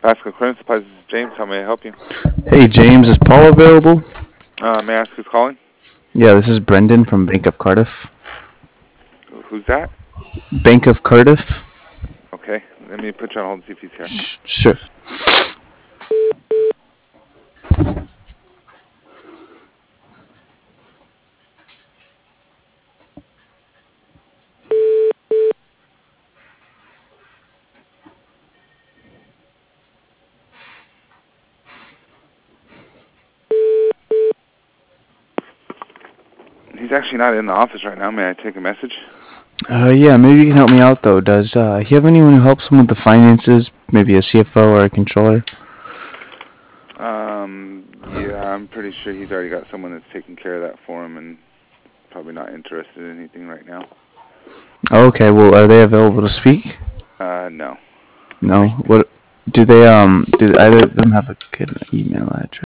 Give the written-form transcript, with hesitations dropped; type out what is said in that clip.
Pasco Clearance Supplies, this is James. How may I help you? Hey James, is Paul available? May I ask who's calling? Yeah, this is Brendan from Bank of Cardiff. Who's that? Bank of Cardiff? Okay, let me put you on hold and see if he's here. Sure. He's actually not in the office right now. May I take a message? Yeah, maybe you can help me out though. Does he have anyone who helps him with the finances? Maybe a CFO or a controller? Yeah, I'm pretty sure he's already got someone that's taking care of that for him and probably not interested in anything right now. Okay, well, are they available to speak? No. No. What do they do either of them have a good email address?